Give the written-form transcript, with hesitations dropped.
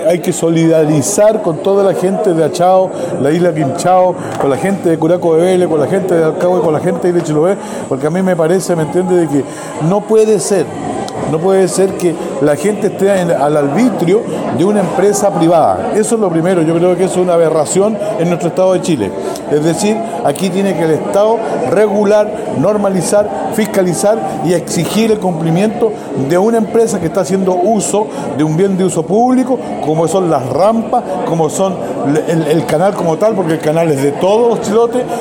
Hay que solidarizar con toda la gente de Achao, la isla Quinchao, con la gente de Curaco de Vélez, con la gente de Alcagüe, con la gente de Isla Chiloé, porque a mí me parece, ¿me entiende?, de que no puede ser que la gente esté al arbitrio de una empresa privada. Eso es lo primero, yo creo que eso es una aberración en nuestro Estado de Chile. Es decir, aquí tiene que el Estado regular, normalizar, fiscalizar y exigir el cumplimiento de una empresa que está haciendo uso de un bien de uso público, como son las rampas, como son el canal como tal, porque el canal es de todos los chilotes.